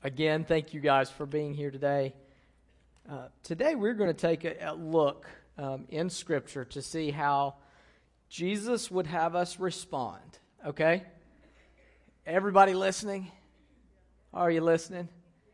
Again, thank you guys for being here today. Today we're going to take a look in Scripture to see how Jesus would have us respond, okay? Everybody listening? Are you listening?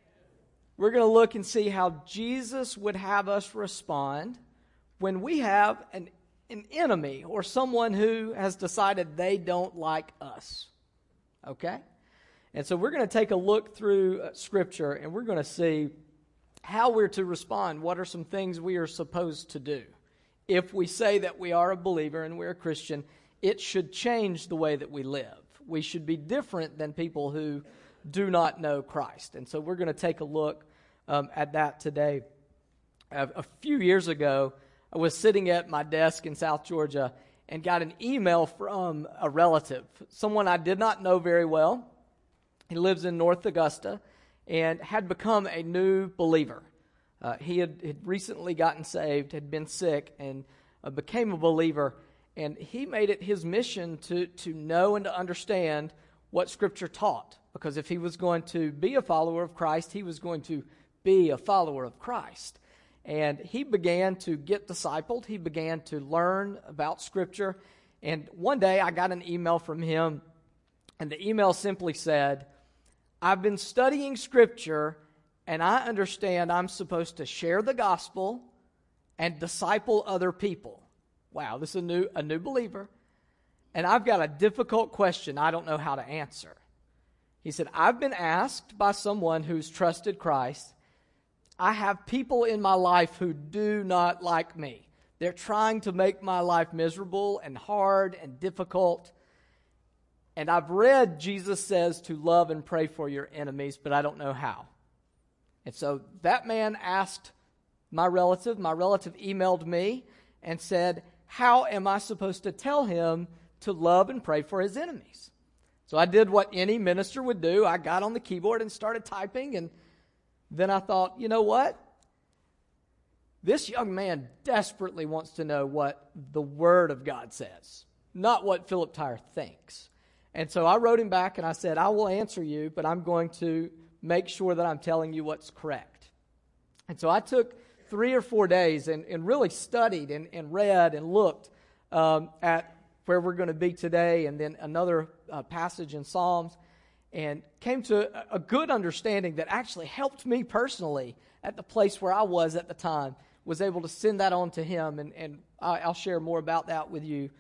We're going to look and see how Jesus would have us respond when we have an enemy or someone who has decided they don't like us, okay? And so we're going to take a look through Scripture, and we're going to see how we're to respond. What are some things we are supposed to do? If we say that we are a believer and we're a Christian, it should change the way that we live. We should be different than people who do not know Christ. And so we're going to take a look at that today. A few years ago, I was sitting at my desk in South Georgia and got an email from a relative, someone I did not know very well. He lives in North Augusta and had become a new believer. He had recently gotten saved, had been sick, and became a believer. And he made it his mission to know and to understand what Scripture taught. Because if he was going to be a follower of Christ, he was going to be a follower of Christ. And he began to get discipled. He began to learn about Scripture. And one day I got an email from him, and the email simply said, "I've been studying Scripture, and I understand I'm supposed to share the gospel and disciple other people." Wow, this is a new believer. "And I've got a difficult question I don't know how to answer." He said, "I've been asked by someone who's trusted Christ. I have people in my life who do not like me. They're trying to make my life miserable and hard and difficult. And I've read Jesus says to love and pray for your enemies, but I don't know how." And so that man asked my relative emailed me and said, "How am I supposed to tell him to love and pray for his enemies?" So I did what any minister would do. I got on the keyboard and started typing, and then I thought, you know what? This young man desperately wants to know what the Word of God says, not what Philip Tyre thinks. And so I wrote him back and I said, "I will answer you, but I'm going to make sure that I'm telling you what's correct." And so I took 3 or 4 days and really studied and read and looked at where we're going to be today, and then another passage in Psalms, and came to a good understanding that actually helped me personally at the place where I was at the time. Was able to send that on to him, and I'll share more about that with you.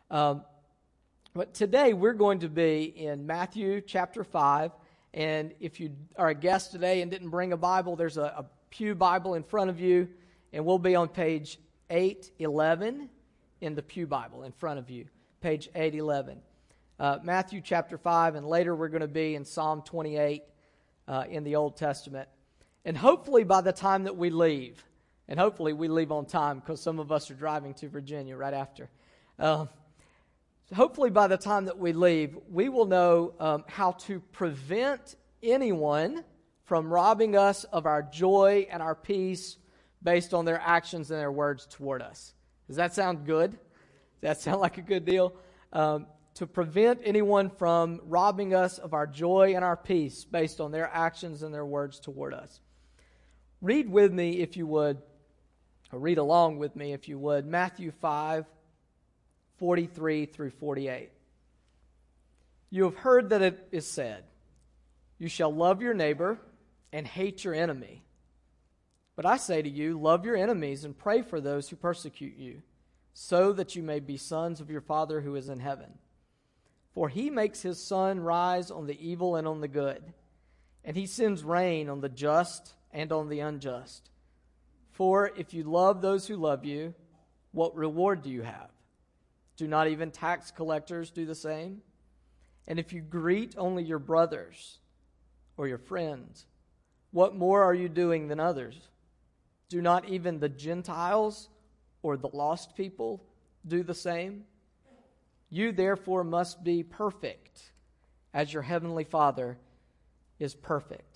But today we're going to be in Matthew chapter 5, and if you are a guest today and didn't bring a Bible, there's a Pew Bible in front of you, and we'll be on page 811 in the Pew Bible in front of you, page 811. Matthew chapter 5, and later we're going to be in Psalm 28 in the Old Testament. And hopefully by the time that we leave, and hopefully we leave on time because some of us are driving to Virginia right after. Hopefully by the time that we leave, we will know how to prevent anyone from robbing us of our joy and our peace based on their actions and their words toward us. Does that sound good? Does that sound like a good deal? To prevent anyone from robbing us of our joy and our peace based on their actions and their words toward us. Read with me if you would, or read along with me if you would, Matthew 5, 43 through 48. "You have heard that it is said, 'You shall love your neighbor and hate your enemy.' But I say to you, love your enemies and pray for those who persecute you, so that you may be sons of your Father who is in heaven. For he makes his sun rise on the evil and on the good, and he sends rain on the just and on the unjust. For if you love those who love you, what reward do you have? Do not even tax collectors do the same? And if you greet only your brothers or your friends, what more are you doing than others? Do not even the Gentiles or the lost people do the same? You therefore must be perfect, as your heavenly Father is perfect."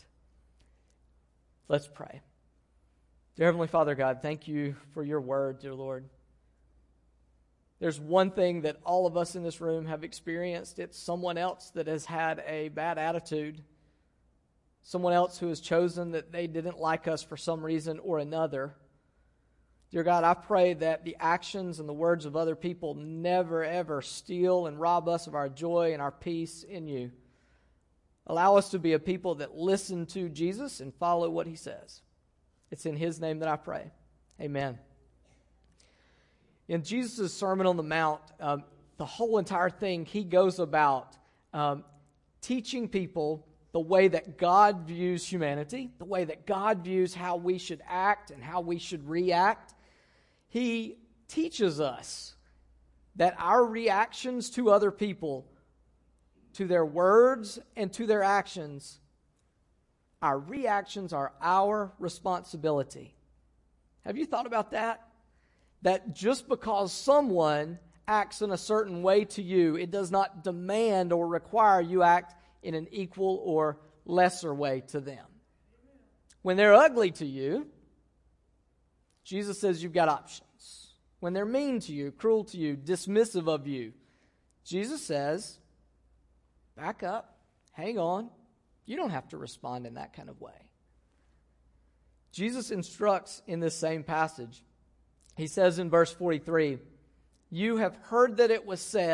Let's pray. Dear Heavenly Father God, thank you for your word, dear Lord. There's one thing that all of us in this room have experienced. It's someone else that has had a bad attitude, someone else who has chosen that they didn't like us for some reason or another. Dear God, I pray that the actions and the words of other people never, ever steal and rob us of our joy and our peace in you. Allow us to be a people that listen to Jesus and follow what he says. It's in his name that I pray. Amen. In Jesus' Sermon on the Mount, the whole entire thing, he goes about teaching people the way that God views humanity, the way that God views how we should act and how we should react. He teaches us that our reactions to other people, to their words and to their actions, our reactions are our responsibility. Have you thought about that? That just because someone acts in a certain way to you, it does not demand or require you act in an equal or lesser way to them. When they're ugly to you, Jesus says you've got options. When they're mean to you, cruel to you, dismissive of you, Jesus says, back up, hang on. You don't have to respond in that kind of way. Jesus instructs in this same passage. He says in verse 43, you have heard that it was said, ...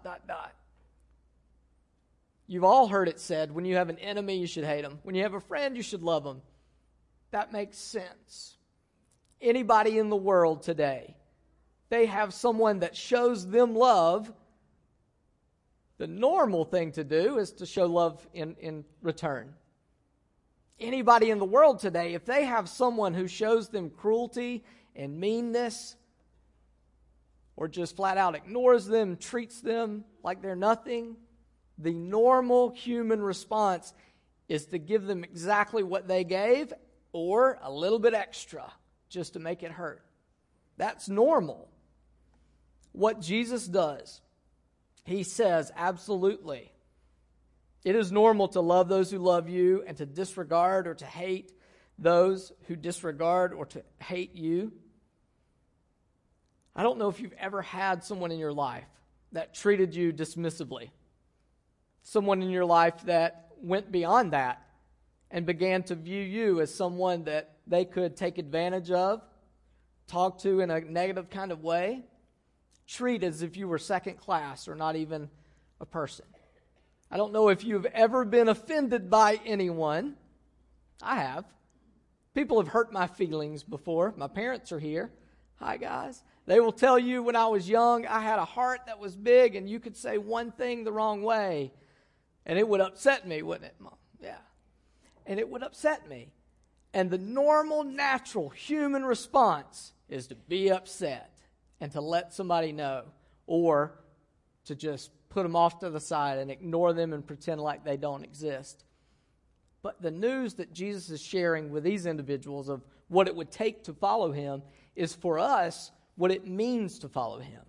You've all heard it said, when you have an enemy, you should hate him. When you have a friend, you should love him. That makes sense. Anybody in the world today, they have someone that shows them love. The normal thing to do is to show love in return. Anybody in the world today, if they have someone who shows them cruelty and meanness, or just flat out ignores them, treats them like they're nothing, the normal human response is to give them exactly what they gave or a little bit extra just to make it hurt. That's normal. What Jesus does, he says, absolutely, it is normal to love those who love you and to disregard or to hate those who disregard or to hate you. I don't know if you've ever had someone in your life that treated you dismissively. Someone in your life that went beyond that and began to view you as someone that they could take advantage of, talk to in a negative kind of way, treat as if you were second class or not even a person. I don't know if you've ever been offended by anyone. I have. People have hurt my feelings before. My parents are here. Hi, guys. They will tell you when I was young, I had a heart that was big and you could say one thing the wrong way and it would upset me, wouldn't it, Mom? Yeah. And it would upset me. And the normal, natural human response is to be upset and to let somebody know, or to just put them off to the side and ignore them and pretend like they don't exist. But the news that Jesus is sharing with these individuals of what it would take to follow him is for us what it means to follow him.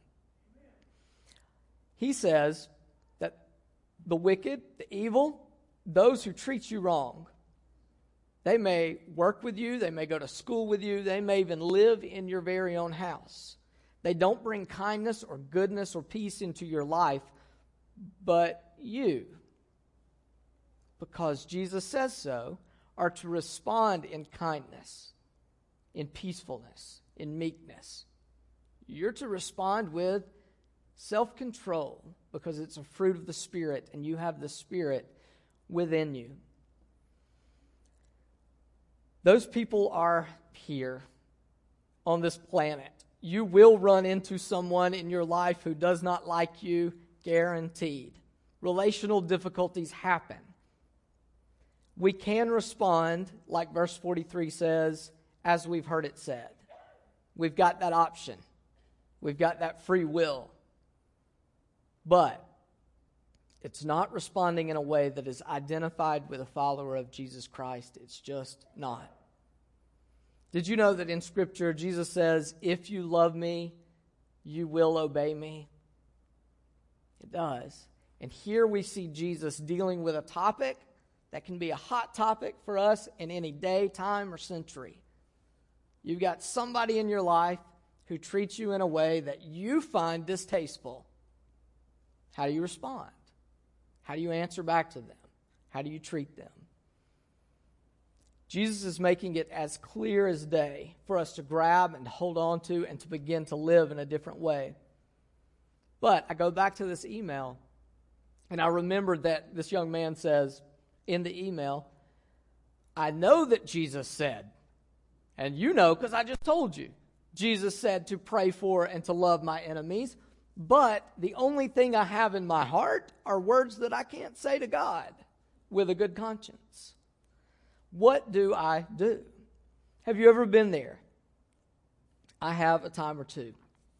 He says that the wicked, the evil, those who treat you wrong, they may work with you, they may go to school with you, they may even live in your very own house. They don't bring kindness or goodness or peace into your life, but you, because Jesus says so, are to respond in kindness, in peacefulness, in meekness. You're to respond with self-control because it's a fruit of the Spirit and you have the Spirit within you. Those people are here on this planet. You will run into someone in your life who does not like you, guaranteed. Relational difficulties happen. We can respond, like verse 43 says, as we've heard it said. We've got that option. We've got that free will. But it's not responding in a way that is identified with a follower of Jesus Christ. It's just not. Did you know that in Scripture, Jesus says, if you love me, you will obey me? It does. And here we see Jesus dealing with a topic that can be a hot topic for us in any day, time, or century. You've got somebody in your life who treats you in a way that you find distasteful. How do you respond? How do you answer back to them? How do you treat them? Jesus is making it as clear as day for us to grab and hold on to and to begin to live in a different way. But I go back to this email, and I remembered that this young man says in the email, I know that Jesus said, and you know because I just told you, Jesus said to pray for and to love my enemies, but the only thing I have in my heart are words that I can't say to God with a good conscience. What do I do? Have you ever been there? I have a time or two.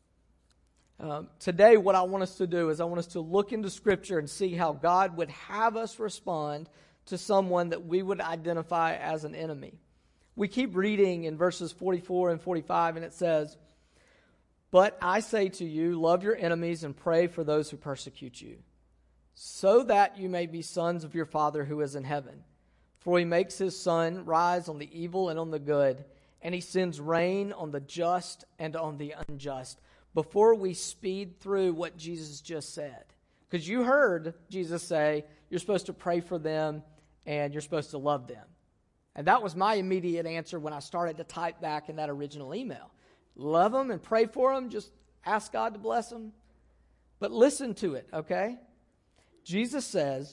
Today, what I want us to do is I want us to look into Scripture and see how God would have us respond to someone that we would identify as an enemy. We keep reading in verses 44 and 45, and it says, but I say to you, love your enemies and pray for those who persecute you, so that you may be sons of your Father who is in heaven. For he makes his sun rise on the evil and on the good, and he sends rain on the just and on the unjust. Before we speed through what Jesus just said, because you heard Jesus say, you're supposed to pray for them and you're supposed to love them. And that was my immediate answer when I started to type back in that original email. Love them and pray for them, just ask God to bless them. But listen to it, okay? Jesus says,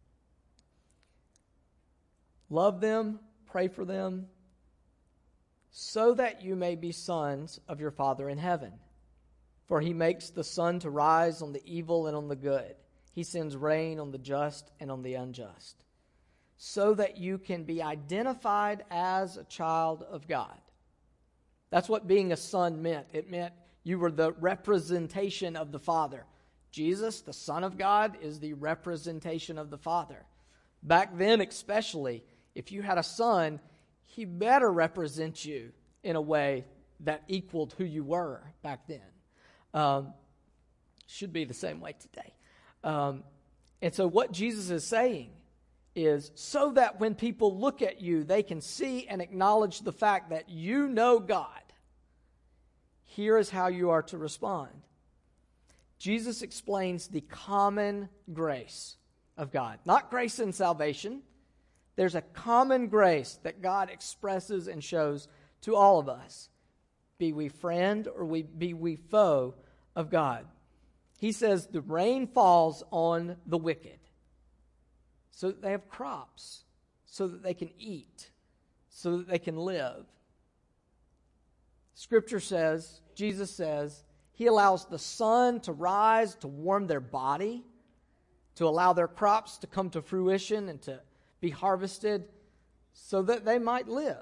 love them, pray for them, so that you may be sons of your Father in heaven. For he makes the sun to rise on the evil and on the good. He sends rain on the just and on the unjust, so that you can be identified as a child of God. That's what being a son meant. It meant you were the representation of the Father. Jesus, the Son of God, is the representation of the Father. Back then especially, if you had a son, he better represent you in a way that equaled who you were back then. Should be the same way today. And so what Jesus is saying is so that when people look at you, they can see and acknowledge the fact that you know God. Here is how you are to respond. Jesus explains the common grace of God. Not grace in salvation. There's a common grace that God expresses and shows to all of us. Be we friend or be we foe of God. He says the rain falls on the wicked so that they have crops, so that they can eat, so that they can live. Scripture says, Jesus says, he allows the sun to rise to warm their body, to allow their crops to come to fruition and to be harvested so that they might live,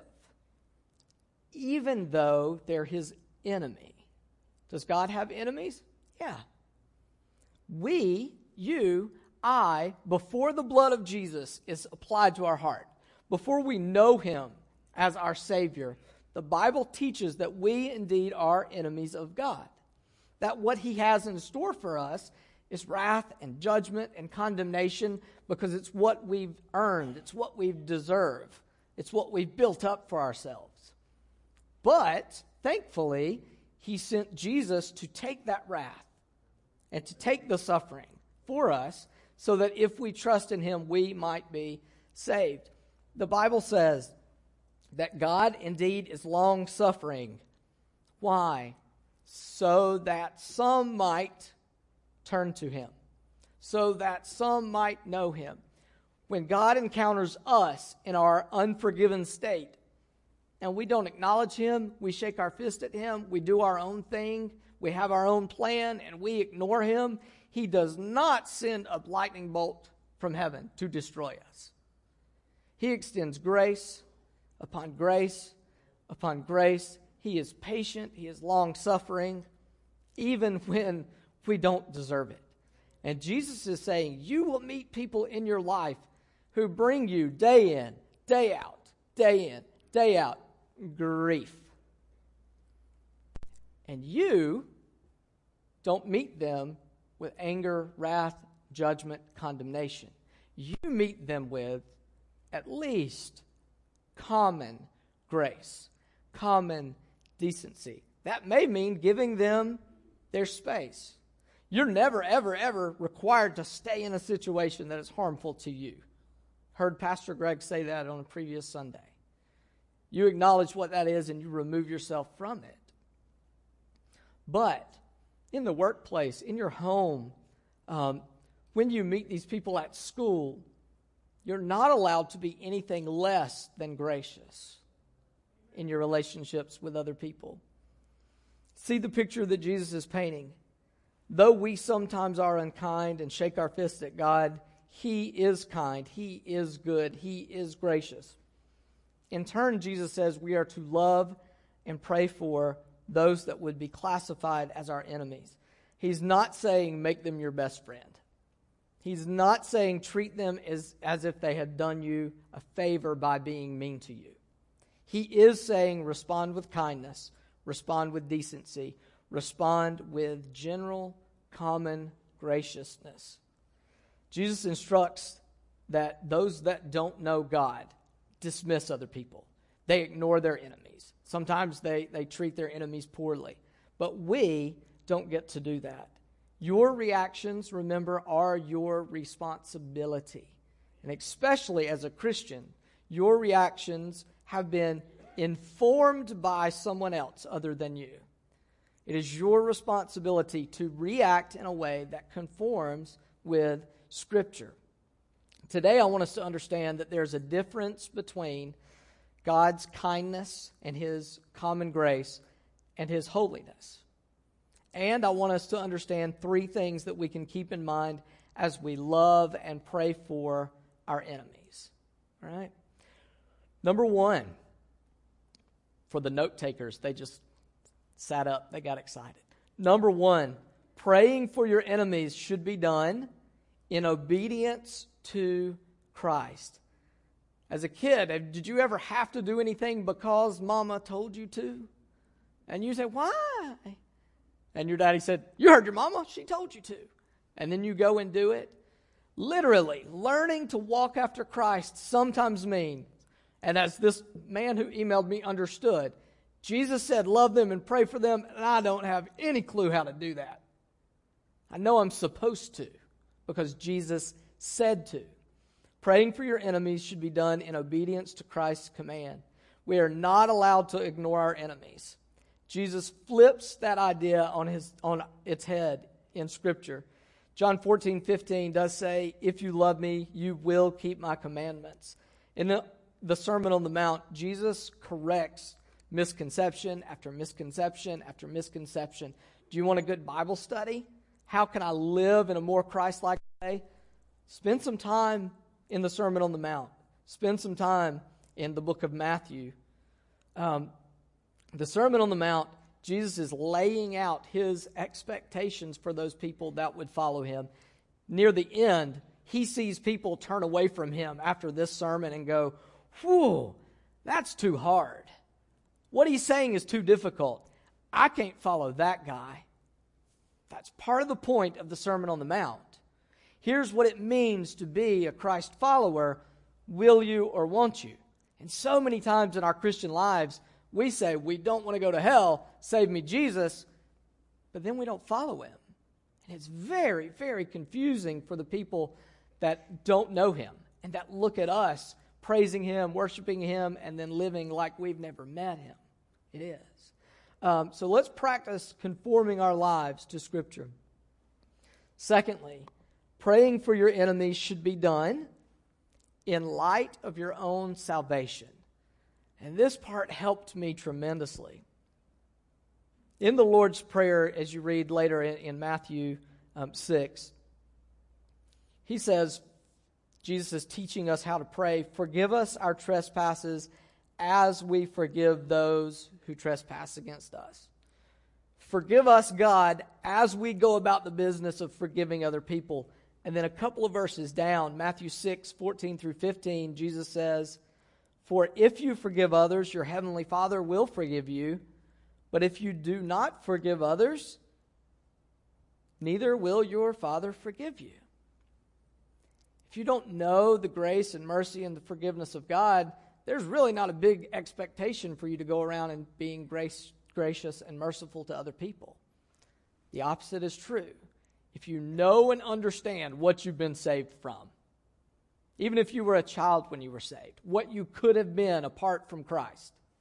even though they're his enemy. Does God have enemies? Yeah. We, you, I, before the blood of Jesus is applied to our heart, before we know him as our Savior, the Bible teaches that we indeed are enemies of God. That what he has in store for us is wrath and judgment and condemnation because it's what we've earned. It's what we've deserved. It's what we've built up for ourselves. But, thankfully, he sent Jesus to take that wrath and to take the suffering for us so that if we trust in him, we might be saved. The Bible says that God indeed is long-suffering. Why? So that some might turn to him, so that some might know him. When God encounters us in our unforgiven state, and we don't acknowledge him, we shake our fist at him, we do our own thing, we have our own plan, and we ignore him, he does not send a lightning bolt from heaven to destroy us. He extends grace upon grace upon grace. He is patient. He is long-suffering, even when we don't deserve it. And Jesus is saying, you will meet people in your life who bring you day in, day out, grief. And you don't meet them with anger, wrath, judgment, condemnation. You meet them with at least common grace, common decency. That may mean giving them their space. You're never, ever, ever required to stay in a situation that is harmful to you. Heard Pastor Greg say that on a previous Sunday. You acknowledge what that is and you remove yourself from it. But in the workplace, in your home, when you meet these people at school, you're not allowed to be anything less than gracious in your relationships with other people. See the picture that Jesus is painting. Though we sometimes are unkind and shake our fists at God, He is kind, He is good, He is gracious. In turn, Jesus says we are to love and pray for those that would be classified as our enemies. He's not saying make them your best friend. He's not saying treat them as if they had done you a favor by being mean to you. He is saying respond with kindness, respond with decency, respond with general, common graciousness. Jesus instructs that those that don't know God dismiss other people. They ignore their enemies. Sometimes they treat their enemies poorly. But we don't get to do that. Your reactions, remember, are your responsibility. And especially as a Christian, your reactions have been informed by someone else other than you. It is your responsibility to react in a way that conforms with Scripture. Today, I want us to understand that there's a difference between God's kindness and His common grace and His holiness. And I want us to understand three things that we can keep in mind as we love and pray for our enemies. All right? Number one, for the note takers, they just sat up, they got excited. Number one, praying for your enemies should be done in obedience to Christ. As a kid, did you ever have to do anything because Mama told you to? And you say, why? And your daddy said, you heard your mama, she told you to. And then you go and do it. Literally, learning to walk after Christ sometimes means, and as this man who emailed me understood, Jesus said, love them and pray for them, and I don't have any clue how to do that. I know I'm supposed to, because Jesus said to. Praying for your enemies should be done in obedience to Christ's command. We are not allowed to ignore our enemies. Jesus flips that idea on its head in Scripture. John 14:15 does say, if you love me, you will keep my commandments. In the Sermon on the Mount, Jesus corrects misconception after misconception after misconception. Do you want a good Bible study? How can I live in a more Christ-like way? Spend some time in the Sermon on the Mount. Spend some time in the book of Matthew. The Sermon on the Mount, Jesus is laying out His expectations for those people that would follow Him. Near the end, He sees people turn away from Him after this sermon and go, whew, that's too hard. What He's saying is too difficult. I can't follow that guy. That's part of the point of the Sermon on the Mount. Here's what it means to be a Christ follower, will you or won't you? And so many times in our Christian lives, we say, we don't want to go to hell, save me Jesus, but then we don't follow Him. And it's very, very confusing for the people that don't know Him and that look at us praising Him, worshiping Him, and then living like we've never met Him. It is. So let's practice conforming our lives to Scripture. Secondly, praying for your enemies should be done in light of your own salvation. And this part helped me tremendously. In the Lord's Prayer, as you read later in Matthew 6, He says, Jesus is teaching us how to pray, forgive us our trespasses as we forgive those who trespass against us. Forgive us, God, as we go about the business of forgiving other people. And then a couple of verses down, Matthew 6:14 through 15, Jesus says, for if you forgive others, your heavenly Father will forgive you. But if you do not forgive others, neither will your Father forgive you. If you don't know the grace and mercy and the forgiveness of God, there's really not a big expectation for you to go around and being gracious and merciful to other people. The opposite is true. If you know and understand what you've been saved from, even if you were a child when you were saved, what you could have been apart from Christ,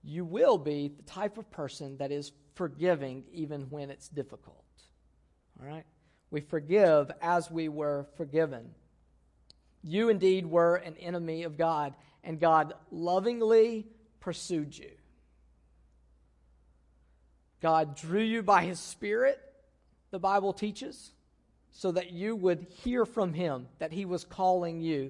you will be the type of person that is forgiving even when it's difficult. All right? We forgive as we were forgiven. You indeed were an enemy of God, and God lovingly pursued you. God drew you by His Spirit, the Bible teaches, so that you would hear from Him that He was calling you.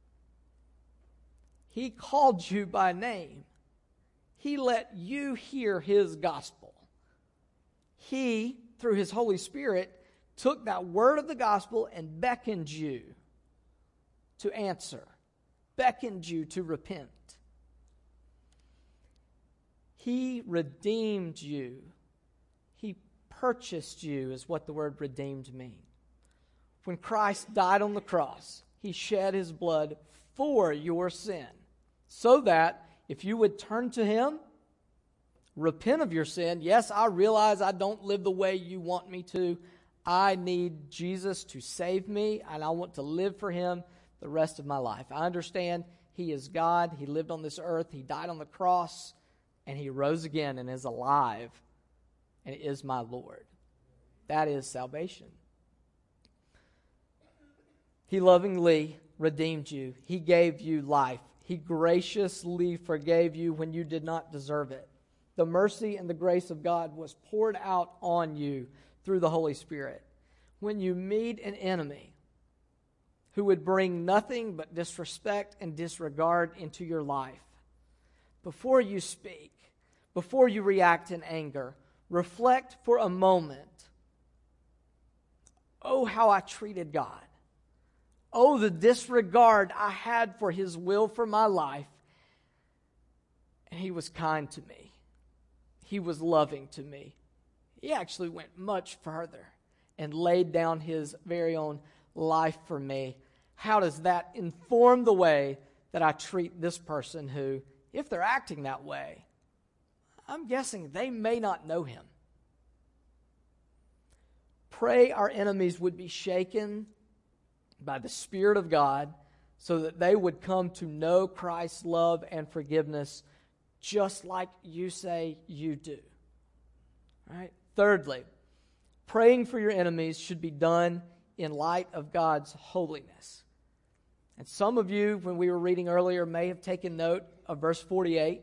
He called you by name. He let you hear His gospel. He, through His Holy Spirit, took that word of the gospel and beckoned you to answer, beckoned you to repent. He redeemed you. He purchased you, is what the word redeemed means. When Christ died on the cross, He shed His blood for your sin, so that if you would turn to Him, repent of your sin. Yes, I realize I don't live the way you want me to. I need Jesus to save me, and I want to live for Him the rest of my life. I understand He is God. He lived on this earth. He died on the cross, and He rose again and is alive and is my Lord. That is salvation. He lovingly redeemed you. He gave you life. He graciously forgave you when you did not deserve it. The mercy and the grace of God was poured out on you through the Holy Spirit. When you meet an enemy who would bring nothing but disrespect and disregard into your life, before you speak, before you react in anger, reflect for a moment. Oh, how I treated God. Oh, the disregard I had for His will for my life. And He was kind to me. He was loving to me. He actually went much further and laid down His very own life for me. How does that inform the way that I treat this person who, if they're acting that way, I'm guessing they may not know Him? Pray our enemies would be shaken by the Spirit of God so that they would come to know Christ's love and forgiveness just like you say you do. All right? Thirdly, praying for your enemies should be done in light of God's holiness. And some of you, when we were reading earlier, may have taken note of verse 48.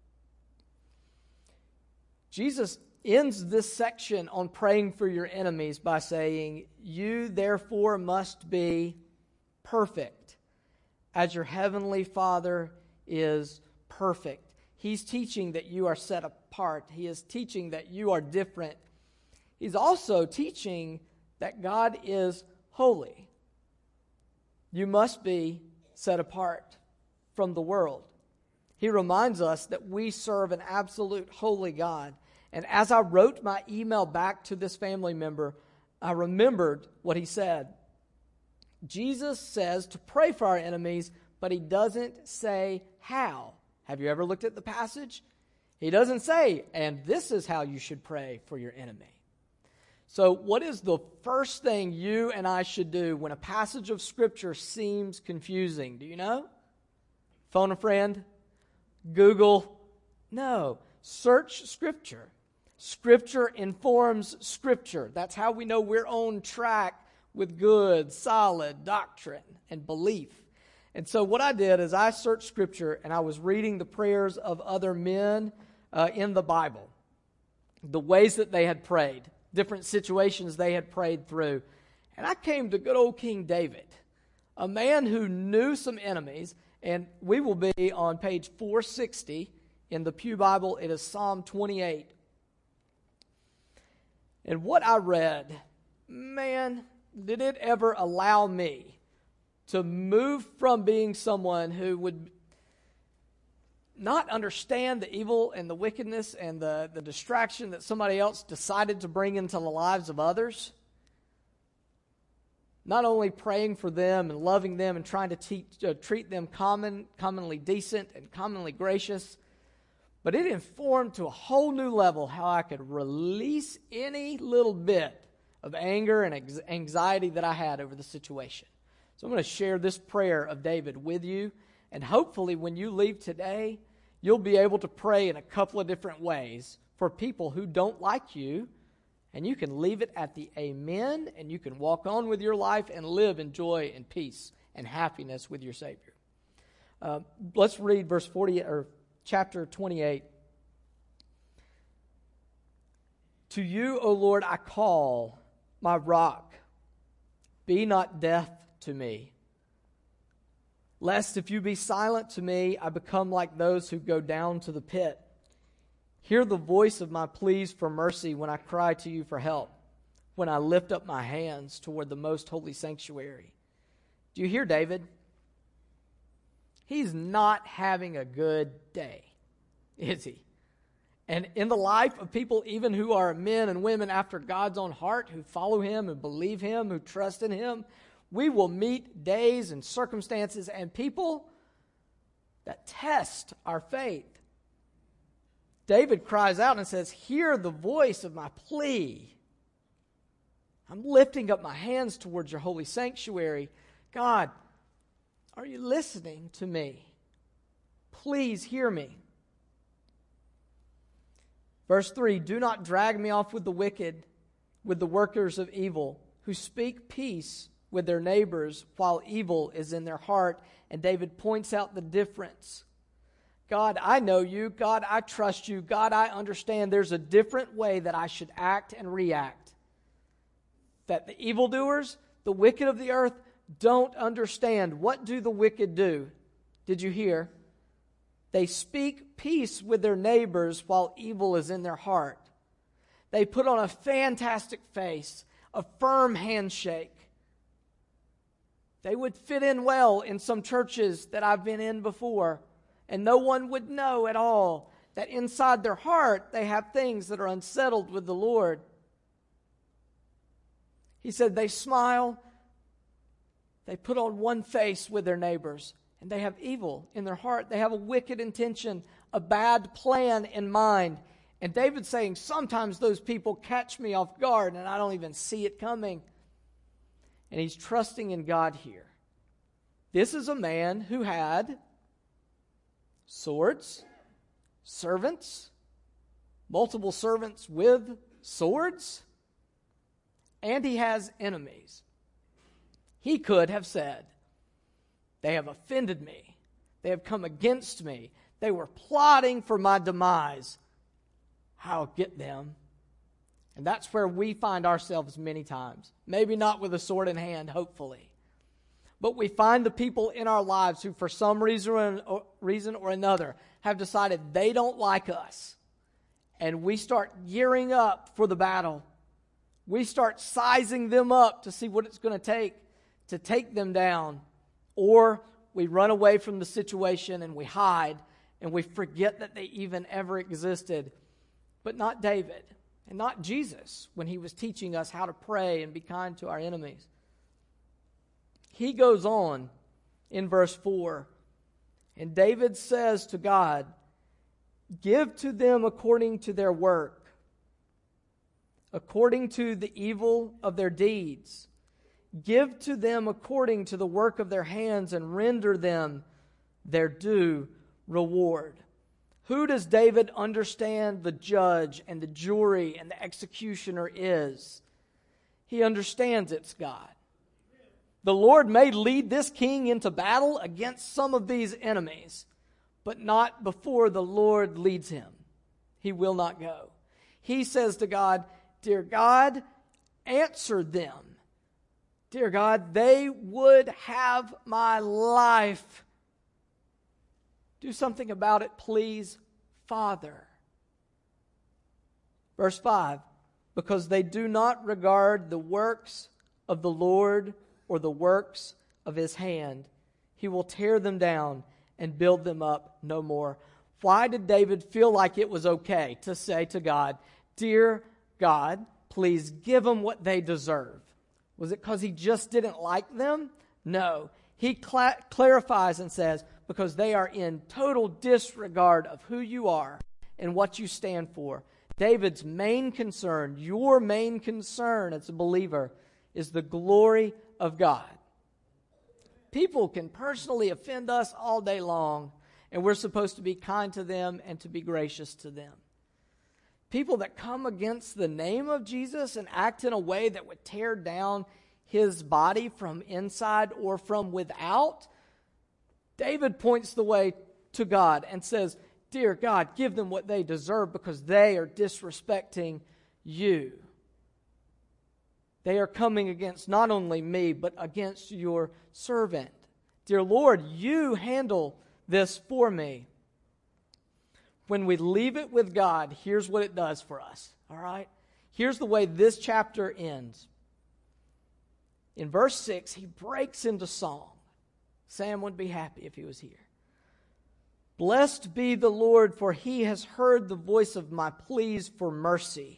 Jesus ends this section on praying for your enemies by saying, "You therefore must be perfect, as your heavenly Father is perfect." He's teaching that you are set apart. He is teaching that you are different. He's also teaching that God is holy. You must be set apart from the world. He reminds us that we serve an absolute holy God. And as I wrote my email back to this family member, I remembered what he said. Jesus says to pray for our enemies, but He doesn't say how. Have you ever looked at the passage? He doesn't say, and this is how you should pray for your enemy. So what is the first thing you and I should do when a passage of Scripture seems confusing? Do you know? Phone a friend? Google? No. Search Scripture. Scripture informs Scripture. That's how we know we're on track with good, solid doctrine and belief. And so what I did is I searched Scripture and I was reading the prayers of other men in the Bible, the ways that they had prayed, different situations they had prayed through. And I came to good old King David, a man who knew some enemies. And we will be on page 460 in the Pew Bible. It is Psalm 28. And what I read, man, did it ever allow me to move from being someone who would not understand the evil and the wickedness and the distraction that somebody else decided to bring into the lives of others. Not only praying for them and loving them and trying to treat them commonly decent and commonly gracious, but it informed to a whole new level how I could release any little bit of anger and anxiety that I had over the situation. So I'm going to share this prayer of David with you, and hopefully when you leave today, you'll be able to pray in a couple of different ways for people who don't like you, and you can leave it at the amen, and you can walk on with your life and live in joy and peace and happiness with your Savior. Let's read verse 40 or chapter 28. To you, O Lord, I call, my rock. Be not deaf to me. Lest if you be silent to me, I become like those who go down to the pit. Hear the voice of my pleas for mercy when I cry to you for help, when I lift up my hands toward the most holy sanctuary. Do you hear David? He's not having a good day, is he? And in the life of people, even who are men and women after God's own heart, who follow him and believe him, who trust in him, we will meet days and circumstances and people that test our faith. David cries out and says, hear the voice of my plea. I'm lifting up my hands towards your holy sanctuary. God, are you listening to me? Please hear me. Verse 3, do not drag me off with the wicked, with the workers of evil, who speak peace with their neighbors while evil is in their heart. And David points out the difference. God, I know you. God, I trust you. God, I understand there's a different way that I should act and react. That the evildoers, the wicked of the earth, don't understand. What do the wicked do? Did you hear? They speak peace with their neighbors while evil is in their heart. They put on a fantastic face, a firm handshake. They would fit in well in some churches that I've been in before, and no one would know at all that inside their heart they have things that are unsettled with the Lord. He said they smile, they put on one face with their neighbors, and they have evil in their heart. They have a wicked intention, a bad plan in mind. And David's saying, sometimes those people catch me off guard and I don't even see it coming. And he's trusting in God here. This is a man who had swords, servants, multiple servants with swords, and he has enemies. He could have said, they have offended me. They have come against me. They were plotting for my demise. I'll get them. And that's where we find ourselves many times. Maybe not with a sword in hand, hopefully. But we find the people in our lives who for some reason or another have decided they don't like us. And we start gearing up for the battle. We start sizing them up to see what it's going to take them down. Or we run away from the situation and we hide and we forget that they even ever existed. But not David and not Jesus when he was teaching us how to pray and be kind to our enemies. He goes on in verse 4, and David says to God, give to them according to their work, according to the evil of their deeds. Give to them according to the work of their hands and render them their due reward. Who does David understand the judge and the jury and the executioner is? He understands it's God. The Lord may lead this king into battle against some of these enemies, but not before the Lord leads him. He will not go. He says to God, dear God, answer them. Dear God, they would have my life. Do something about it, please, Father. Verse 5, because they do not regard the works of the Lord or the works of his hand, he will tear them down and build them up no more. Why did David feel like it was okay to say to God, dear God, please give them what they deserve? Was it because he just didn't like them? No. He clarifies and says, because they are in total disregard of who you are and what you stand for. David's main concern, your main concern as a believer, is the glory of God. People can personally offend us all day long, and we're supposed to be kind to them and to be gracious to them. People that come against the name of Jesus and act in a way that would tear down his body from inside or from without, David points the way to God and says, "Dear God, give them what they deserve because they are disrespecting you. They are coming against not only me, but against your servant. Dear Lord, you handle this for me." When we leave it with God, here's what it does for us, all right? Here's the way this chapter ends. In verse 6, he breaks into song. Sam would be happy if he was here. "Blessed be the Lord, for he has heard the voice of my pleas for mercy."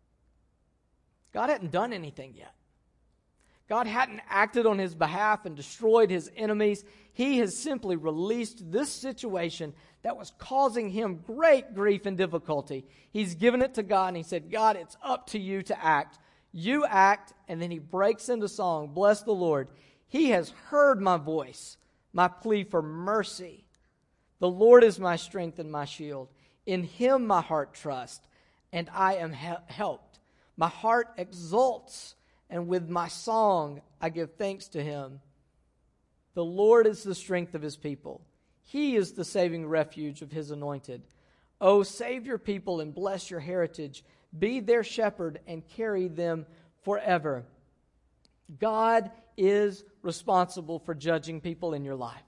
God hadn't done anything yet. God hadn't acted on his behalf and destroyed his enemies. He has simply released this situation that was causing him great grief and difficulty. He's given it to God and he said, "God, it's up to you to act. You act," and then he breaks into song. "Bless the Lord. He has heard my voice, my plea for mercy. The Lord is my strength and my shield. In him my heart trusts, and I am helped. My heart exults, and with my song I give thanks to him. The Lord is the strength of his people. He is the saving refuge of his anointed. Oh, save your people and bless your heritage. Be their shepherd and carry them forever." God is responsible for judging people in your life.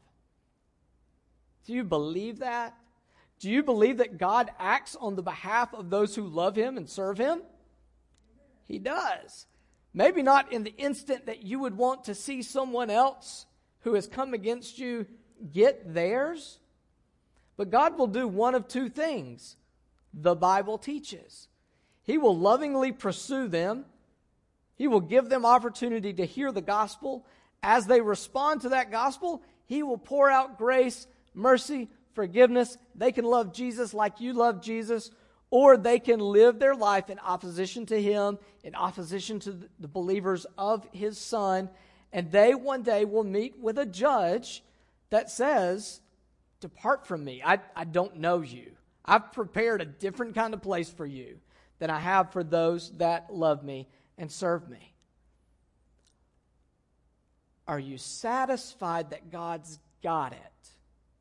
Do you believe that? Do you believe that God acts on the behalf of those who love him and serve him? He does. Maybe not in the instant that you would want to see someone else who has come against you get theirs, but God will do one of two things, the Bible teaches. He will lovingly pursue them. He will give them opportunity to hear the gospel. As they respond to that gospel, he will pour out grace, mercy, forgiveness. They can love Jesus like you love Jesus, or they can live their life in opposition to him, in opposition to the believers of his Son, and they one day will meet with a judge that says, "Depart from me. I don't know you. I've prepared a different kind of place for you than I have for those that love me and serve me." Are you satisfied that God's got it?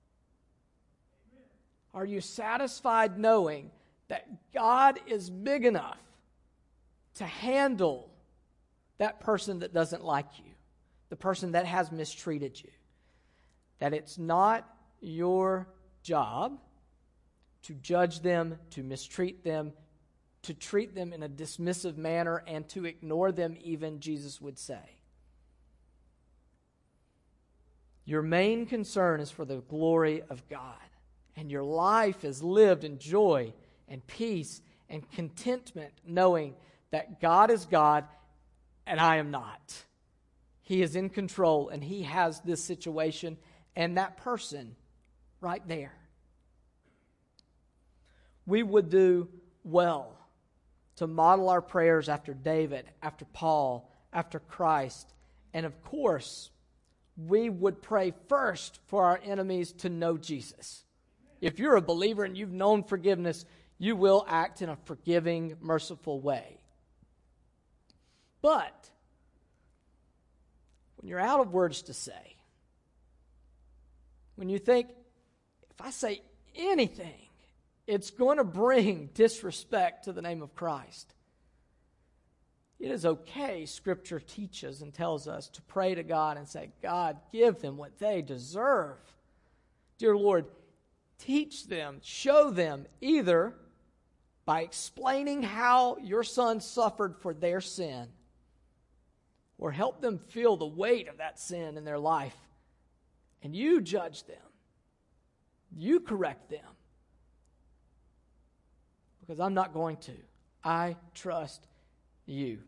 Are you satisfied knowing that God is big enough to handle that person that doesn't like you, the person that has mistreated you? That it's not your job to judge them, to mistreat them, to treat them in a dismissive manner, and to ignore them even, Jesus would say. Your main concern is for the glory of God, and your life is lived in joy and peace and contentment, knowing that God is God and I am not. He is in control, and he has this situation and that person right there. We would do well to model our prayers after David, after Paul, after Christ. And of course, we would pray first for our enemies to know Jesus. If you're a believer and you've known forgiveness, you will act in a forgiving, merciful way. But when you're out of words to say, when you think, if I say anything, it's going to bring disrespect to the name of Christ, it is okay, Scripture teaches and tells us to pray to God and say, "God, give them what they deserve. Dear Lord, teach them, show them, either by explaining how your Son suffered for their sin, or help them feel the weight of that sin in their life, and you judge them. You correct them. Because I'm not going to. I trust you."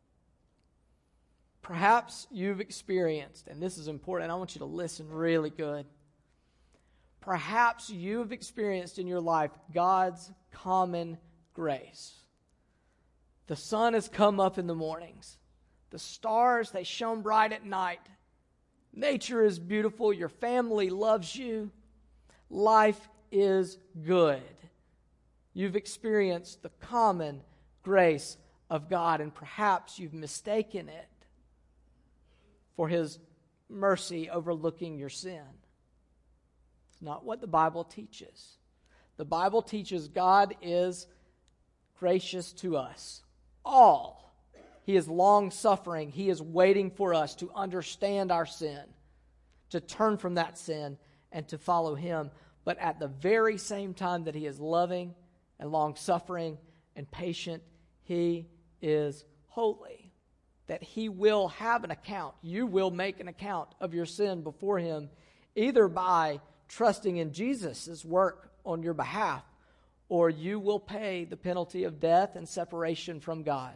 Perhaps you've experienced, and this is important, I want you to listen really good. Perhaps you've experienced in your life God's common grace. The sun has come up in the mornings. The stars, they shone bright at night. Nature is beautiful. Your family loves you. life is good. You've experienced the common grace of God, and perhaps you've mistaken it for His mercy overlooking your sin. It's not what the Bible teaches. The Bible teaches God is gracious to us all. He is long-suffering. He is waiting for us to understand our sin, to turn from that sin, and to follow Him. But at the very same time that He is loving and long-suffering and patient, He is holy. That He will have an account. You will make an account of your sin before Him, either by trusting in Jesus' work on your behalf, or you will pay the penalty of death and separation from God.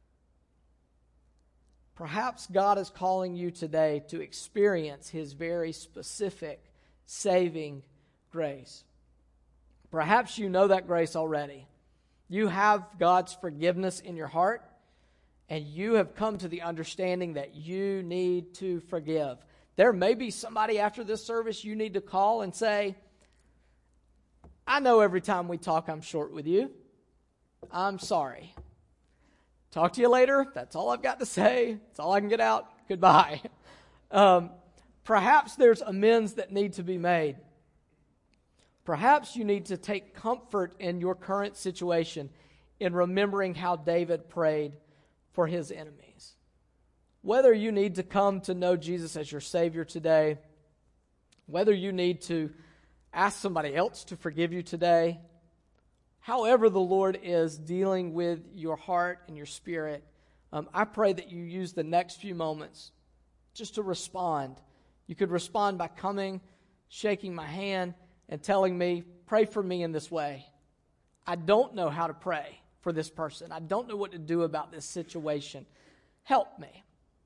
Perhaps God is calling you today to experience His very specific saving grace. Perhaps you know that grace already. You have God's forgiveness in your heart, and you have come to the understanding that you need to forgive. There may be somebody after this service you need to call and say, I know every time we talk I'm short with you. I'm sorry. Talk to you later. That's all I've got to say. That's all I can get out. Goodbye. Perhaps there's amends that need to be made. Perhaps you need to take comfort in your current situation in remembering how David prayed for his enemies. Whether you need to come to know Jesus as your Savior today, whether you need to ask somebody else to forgive you today, however the Lord is dealing with your heart and your spirit, I pray that you use the next few moments just to respond. You could respond by coming, shaking my hand, and telling me, pray for me in this way. I don't know how to pray for this person. I don't know what to do about this situation. Help me.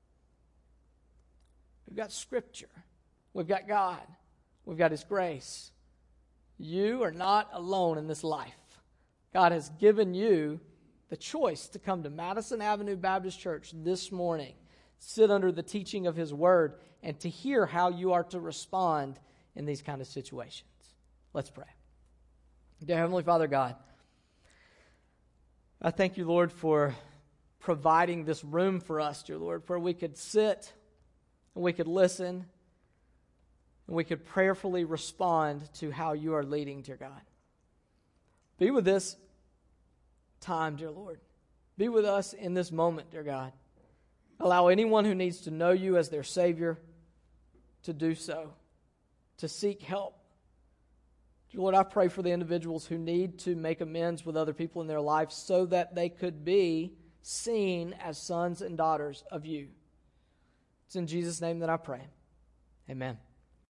We've got Scripture. We've got God. We've got His grace. You are not alone in this life. God has given you the choice to come to Madison Avenue Baptist Church this morning, sit under the teaching of His Word, and to hear how you are to respond in these kind of situations. Let's pray. Dear Heavenly Father God, I thank you, Lord, for providing this room for us, dear Lord, where we could sit and we could listen and we could prayerfully respond to how you are leading, dear God. Be with this time, dear Lord. Be with us in this moment, dear God. Allow anyone who needs to know you as their Savior to do so, to seek help. Dear Lord, I pray for the individuals who need to make amends with other people in their life so that they could be seen as sons and daughters of you. It's in Jesus' name that I pray. Amen.